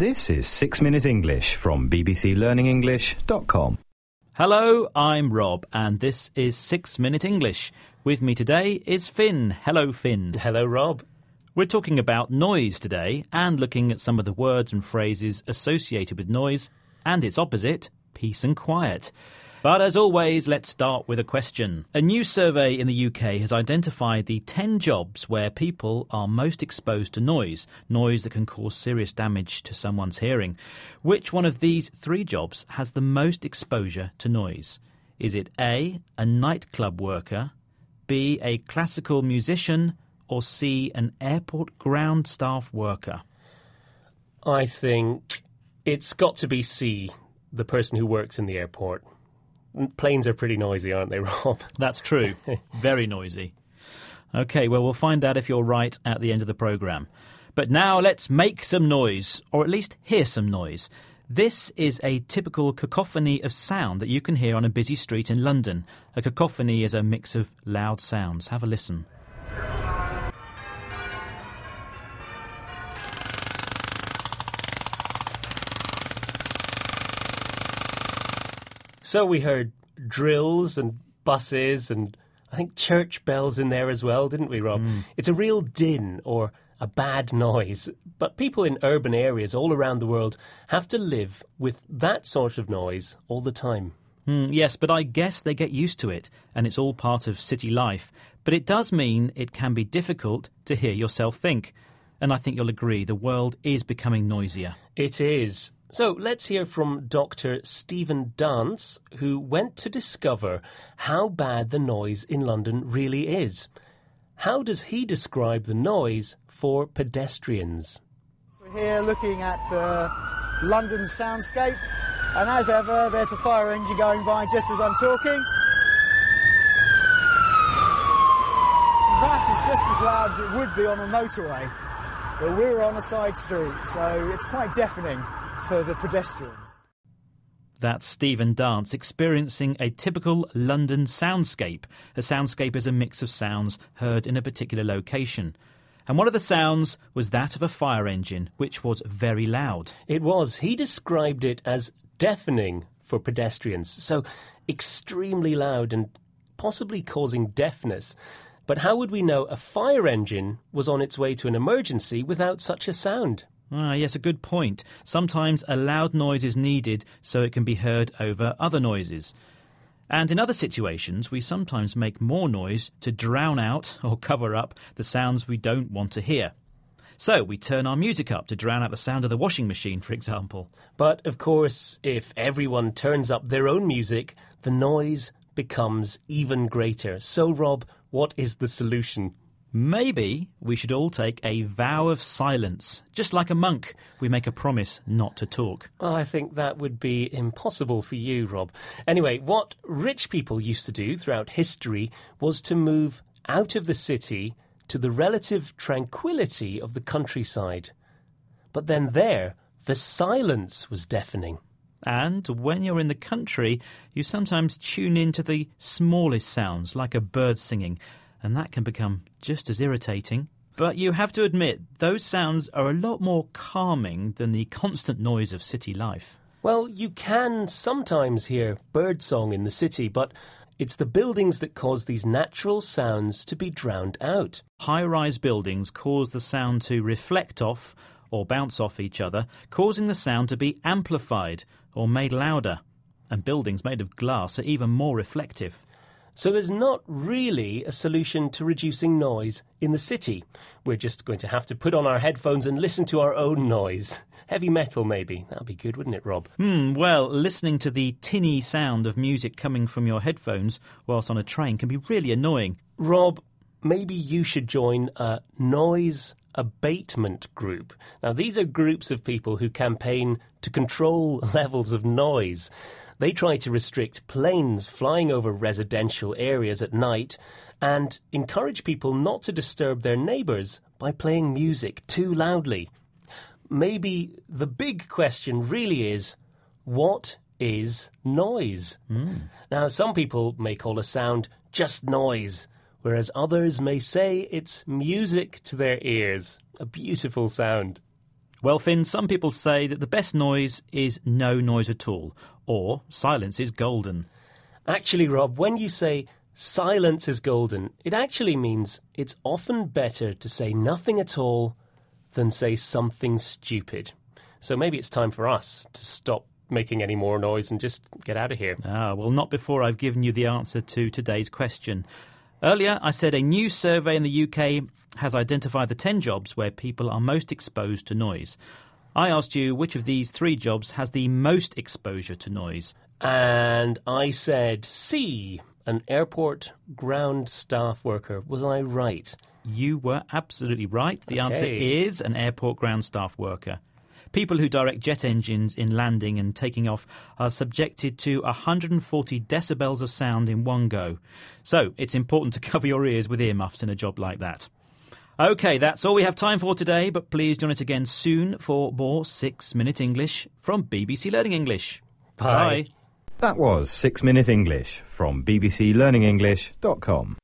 This is 6 Minute English from bbclearningenglish.com. Hello, I'm Rob, and this is 6 Minute English. With me today is Finn. Hello, Finn. Hello, Rob. We're talking about noise today and looking at some of the words and phrases associated with noise and its opposite, peace and quiet. But as always, let's start with a question. A new survey in the UK has identified the 10 jobs where people are most exposed to noise that can cause serious damage to someone's hearing. Which one of these 3 jobs has the most exposure to noise? Is it A, a nightclub worker, B, a classical musician, or C, an airport ground staff worker? I think it's got to be C, the person who works in the airport. Planes are pretty noisy, aren't they, Rob? That's true. Very noisy. OK, well, we'll find out if you're right at the end of the programme. But now let's make some noise, or at least hear some noise. This is a typical cacophony of sound that you can hear on a busy street in London. A cacophony is a mix of loud sounds. Have a listen. So we heard drills and buses and I think church bells in there as well, didn't we, Rob? It's a real din or a bad noise. But people in urban areas all around the world have to live with that sort of noise all the time. Yes, but I guess they get used to it, and it's all part of city life. But it does mean it can be difficult to hear yourself think. And I think you'll agree the world is becoming noisier. It is. So let's hear from Dr. Stephen Dance, who went to discover how bad the noise in London really is. How does he describe the noise for pedestrians? We're here looking at London's soundscape, and as ever, there's a fire engine going by just as I'm talking. That is just as loud as it would be on a motorway, but we're on a side street, so it's quite deafening for the pedestrians. That's Stephen Dance experiencing a typical London soundscape. A soundscape is a mix of sounds heard in a particular location. And one of the sounds was that of a fire engine, which was very loud. It was. He described it as deafening for pedestrians, so extremely loud and possibly causing deafness. But how would we know a fire engine was on its way to an emergency without such a sound? Yes, a good point. Sometimes a loud noise is needed so it can be heard over other noises. And in other situations, we sometimes make more noise to drown out or cover up the sounds we don't want to hear. So we turn our music up to drown out the sound of the washing machine, for example. But, of course, if everyone turns up their own music, the noise becomes even greater. So, Rob, what is the solution? Maybe we should all take a vow of silence. Just like a monk, we make a promise not to talk. Well, I think that would be impossible for you, Rob. Anyway, what rich people used to do throughout history was to move out of the city to the relative tranquility of the countryside. But then there, the silence was deafening. And when you're in the country, you sometimes tune into the smallest sounds, like a bird singing, and that can become just as irritating. But you have to admit, those sounds are a lot more calming than the constant noise of city life. Well, you can sometimes hear birdsong in the city, but it's the buildings that cause these natural sounds to be drowned out. High-rise buildings cause the sound to reflect off or bounce off each other, causing the sound to be amplified or made louder. And buildings made of glass are even more reflective. So there's not really a solution to reducing noise in the city. We're just going to have to put on our headphones and listen to our own noise. Heavy metal, maybe. That'd be good, wouldn't it, Rob? Well, listening to the tinny sound of music coming from your headphones whilst on a train can be really annoying. Rob, maybe you should join a noise abatement group. Now, these are groups of people who campaign to control levels of noise. They try to restrict planes flying over residential areas at night and encourage people not to disturb their neighbours by playing music too loudly. Maybe the big question really is, what is noise? Now, some people may call a sound just noise, whereas others may say it's music to their ears. A beautiful sound. Well, Finn, some people say that the best noise is no noise at all, or silence is golden. Actually, Rob, when you say silence is golden, it actually means it's often better to say nothing at all than say something stupid. So maybe it's time for us to stop making any more noise and just get out of here. Well, not before I've given you the answer to today's question. Earlier, I said a new survey in the UK has identified the 10 jobs where people are most exposed to noise. I asked you which of these 3 jobs has the most exposure to noise. And I said C, an airport ground staff worker. Was I right? You were absolutely right. The answer is an airport ground staff worker. People who direct jet engines in landing and taking off are subjected to 140 decibels of sound in one go. So it's important to cover your ears with earmuffs in a job like that. OK, that's all we have time for today, but please join us again soon for more 6 Minute English from BBC Learning English. Bye. That was 6 Minute English from bbclearningenglish.com.